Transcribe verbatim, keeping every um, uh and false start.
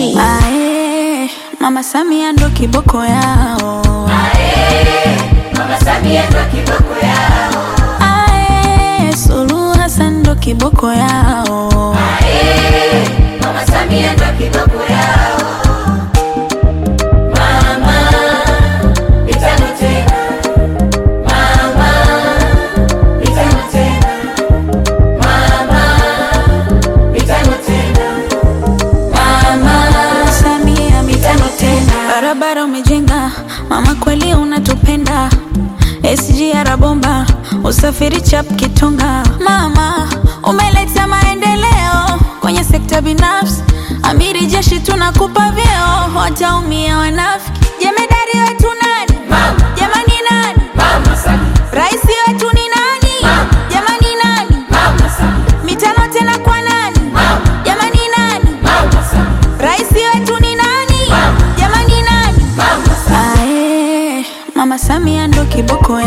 G. Ae, Mama Samia ndo kiboko yao. Ae, Mama Samia ndo kiboko yao. Ae, Suluhu Hassan ndo kiboko yao. Ae, Mama Samia ndo kiboko yao. Mama, mitano tena. Mama, mitano tena. Mama, mitano tena. Mama Samia mitano tena. Barabara umejenga, mama kweli unatupenda. S G R bomba, usafiri chap kitonga. Mama, umeleta maendeleo kwenye sekta binafsi. Amiri jeshi tunakupa vyeo, wataumia wanafiki. Jemedari wetu nani? Mama. Jamani nani? Mama Samia. Raisi wetu ni nani? Mama. Jamani nani? Mama Samia. Mitano tena kwa nani? Mama. Jamani nani? Mama Samia. Raisi wetu ni nani? Mama. Jamani nani? Mama Samia. Ae, Mama Samia ndo kiboko